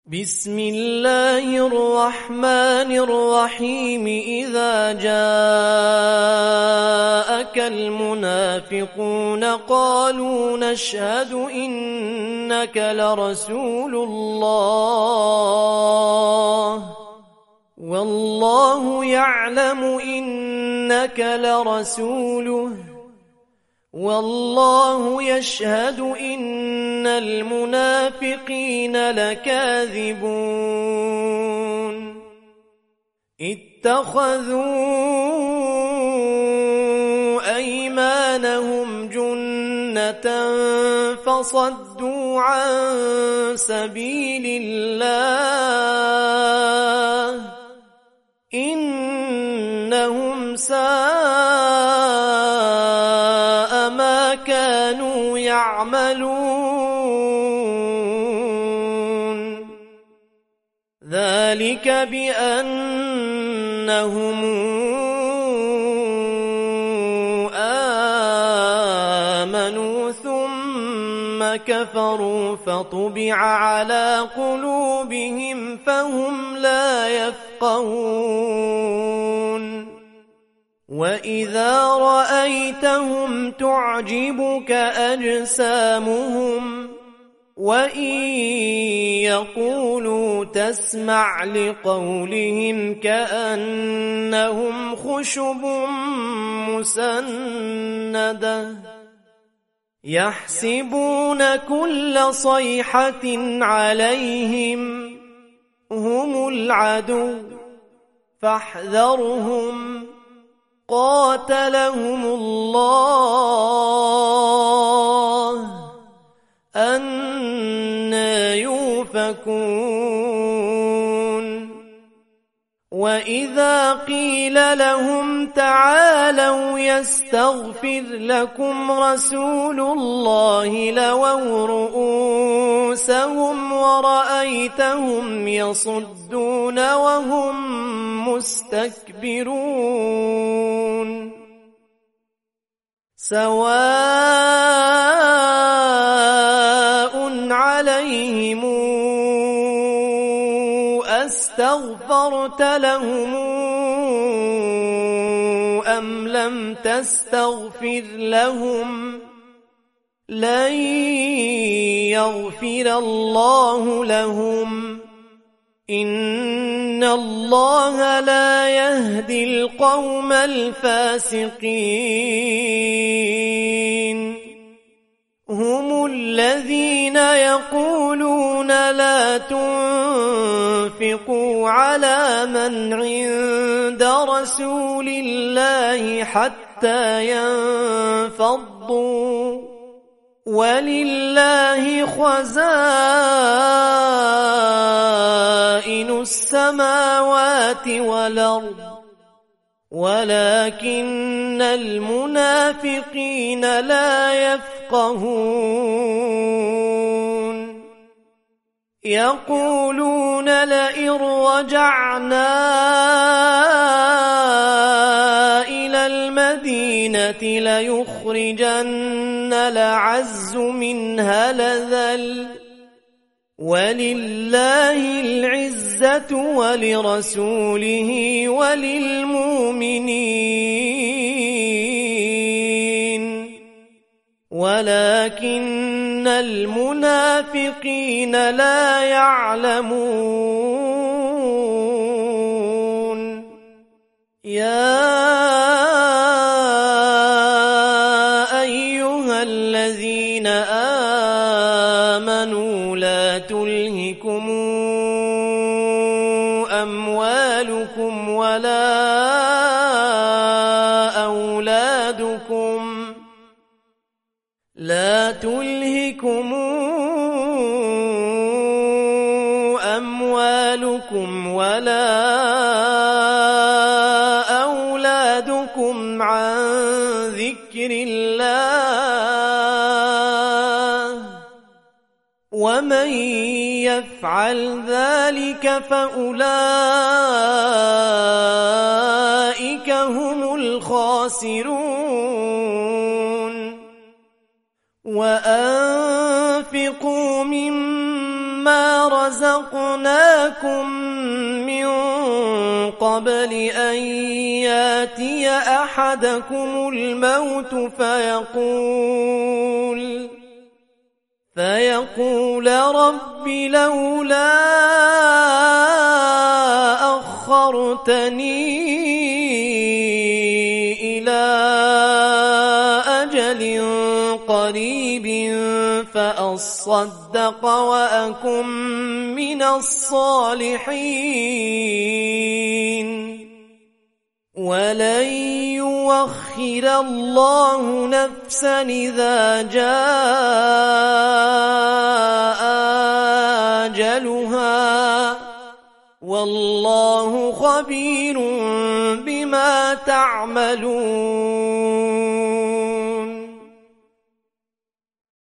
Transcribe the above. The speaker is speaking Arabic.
بسم الله الرحمن الرحيم إذا جاءك المنافقون قالوا نشهد إنك لرسول الله والله يعلم إنك لرسوله والله يشهد إن المنافقين لكاذبون اتخذوا أيمانهم جنة فصدوا عن سبيل الله إنهم ساء ما كانوا يعملون ذلك بأنهم آمنوا ثم كفروا فطبع على قلوبهم فهم لا يفقهون وإذا رأيتهم تعجبك أجسامهم وإن يقولوا تسمع لقولهم كأنهم خشب مسندة يحسبون كل صيحة عليهم هم العدو فاحذرهم قاتلهم الله أنى يؤفكون وإذا قيل لهم تعالوا يستغفر لكم رسول الله لووا رؤوسهم ورأيتهم يصدون وهم مستكبرون سواء عليهم أستغفرت لهم أم لم تستغفر لهم لن يغفر الله لهم إن الله لا يهدي القوم الفاسقين هم الذين يقولون لا تنفقوا على من عند رسول الله حتى ينفضوا ولله خزائن السماوات والأرض ولكن المنافقين لا يفقهون يقولون لئن رجعنا إلى المدينة ليخرجن الأعز منها الأذل ولله العزة ولرسوله وللمؤمنين ولكن المنافقين لا يعلمون يا أيها الذين آمنوا لا تلهكم أموالكم ولا أولادكم عن ذكر الله ومن يفعل ذلك فأولئك هم الخاسرون وأنفقوا مما مما رزقناكم من قبل أن ياتي أحدكم الموت فيقول رب لولا أخرتني إلى أجل قريب فأصدق وأكن من الصالحين ولن يؤخر الله نفسا إذا جاء أجلها والله خبير بما تعملون